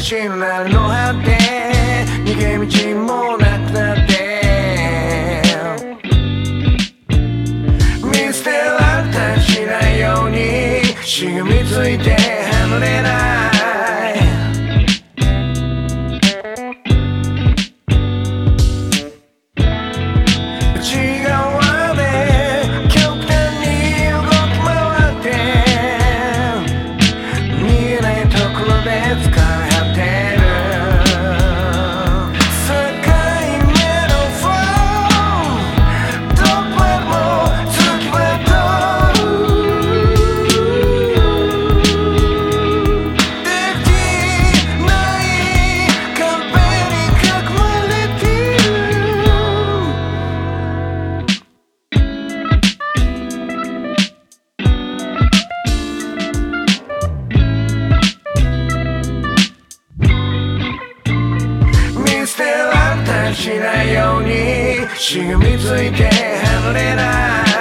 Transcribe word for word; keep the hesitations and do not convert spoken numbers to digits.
しなるの果て逃げ道もなくなって見捨てられたりしないようにしがみついて離れない内側で極端に動き回って見えないところで疲れ果てる境目のフォーどこまでも月は通るできない壁に囲まれている見捨てられたりしないようにしがみついて離れない